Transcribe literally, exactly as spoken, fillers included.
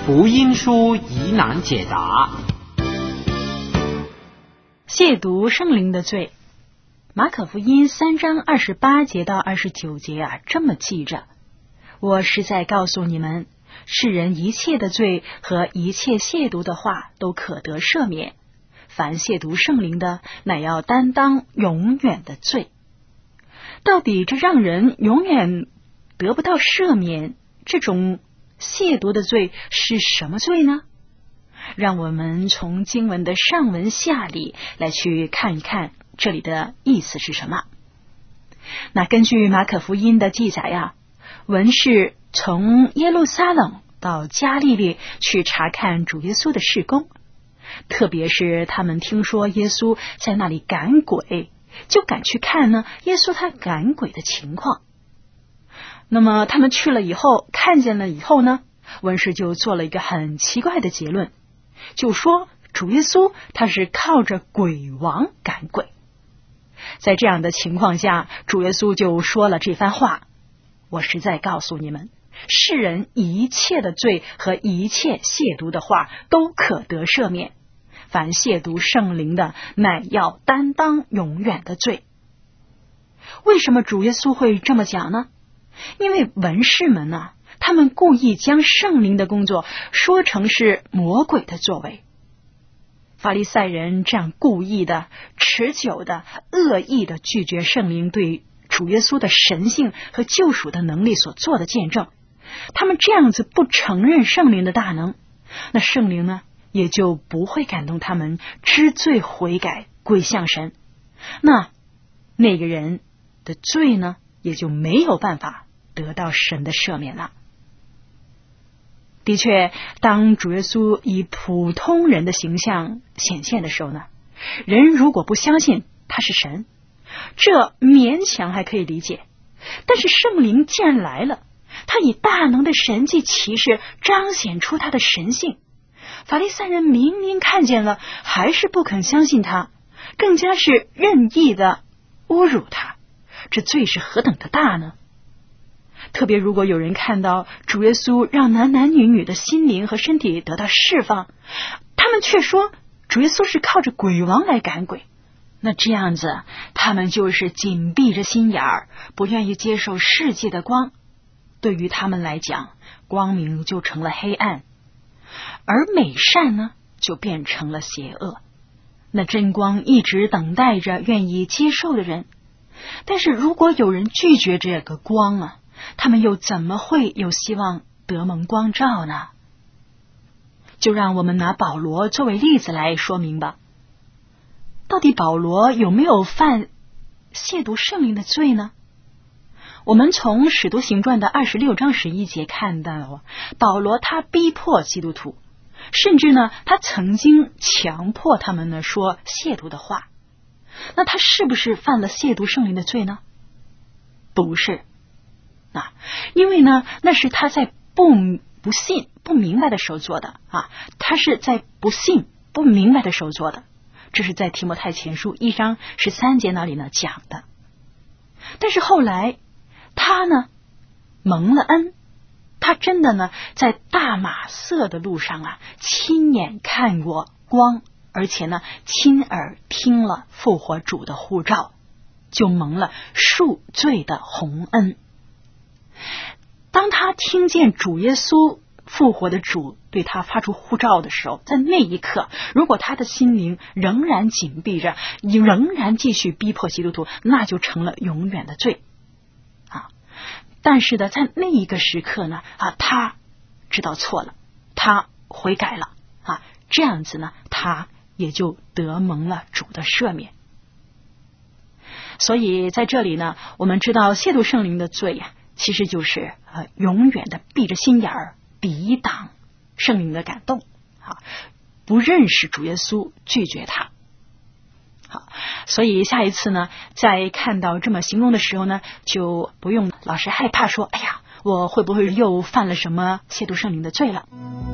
福音书疑难解答。 亵渎圣灵的罪，马可福音三章二十八节到二十九节啊，这么记着：我实在告诉你们，世人一切的罪和一切亵渎的话都可得赦免，凡亵渎圣灵的，乃要担当永远的罪。到底这让人永远得不到赦免，这种亵渎的罪是什么罪呢？让我们从经文的上文下理来去看一看这里的意思是什么。那根据马可福音的记载啊，文士从耶路撒冷到加利利去查看主耶稣的事工，特别是他们听说耶稣在那里赶鬼，就赶去看呢耶稣他赶鬼的情况。那么他们去了以后，看见了以后呢，文士就做了一个很奇怪的结论，就说主耶稣他是靠着鬼王赶鬼。在这样的情况下，主耶稣就说了这番话：我实在告诉你们，世人一切的罪和一切亵渎的话都可得赦免，凡亵渎圣灵的，乃要担当永远的罪。为什么主耶稣会这么讲呢？因为文士们呢、啊，他们故意将圣灵的工作说成是魔鬼的作为。法利赛人这样故意的、持久的、恶意的拒绝圣灵对主耶稣的神性和救赎的能力所做的见证，他们这样子不承认圣灵的大能，那圣灵呢也就不会感动他们知罪悔改归向神，那那个人的罪呢也就没有办法得到神的赦免了。的确，当主耶稣以普通人的形象显现的时候呢，人如果不相信他是神，这勉强还可以理解。但是圣灵既然来了，他以大能的神迹奇事彰显出他的神性，法利赛人明明看见了，还是不肯相信他，更加是任意的侮辱他，这罪是何等的大呢？特别如果有人看到主耶稣让男男女女的心灵和身体得到释放，他们却说主耶稣是靠着鬼王来赶鬼，那这样子他们就是紧闭着心眼儿，不愿意接受世界的光，对于他们来讲，光明就成了黑暗，而美善呢就变成了邪恶。那真光一直等待着愿意接受的人，但是如果有人拒绝这个光啊，他们又怎么会有希望得蒙光照呢？就让我们拿保罗作为例子来说明吧。到底保罗有没有犯亵渎圣灵的罪呢？我们从使徒行传的二十六章十一节看到，保罗他逼迫基督徒，甚至呢他曾经强迫他们呢说亵渎的话。那他是不是犯了亵渎圣灵的罪呢？不是啊，因为呢那是他在不不信不明白的时候做的啊，他是在不信不明白的时候做的，这是在提摩太前书一章十三节那里呢讲的。但是后来他呢蒙了恩，他真的呢在大马色的路上啊亲眼看过光，而且呢亲耳听了复活主的呼召，就蒙了恕罪的洪恩。当他听见主耶稣复活的主对他发出呼召的时候，在那一刻，如果他的心灵仍然紧闭着，仍然继续逼迫基督徒，那就成了永远的罪啊。但是呢，在那一个时刻呢，啊，他知道错了，他悔改了啊，这样子呢，他也就得蒙了主的赦免。所以在这里呢，我们知道亵渎圣灵的罪呀、啊，其实就是呃永远的闭着心眼儿，抵挡圣灵的感动啊，不认识主耶稣，拒绝他。好，所以下一次呢，在看到这么形容的时候呢，就不用老是害怕说，哎呀，我会不会又犯了什么亵渎圣灵的罪了？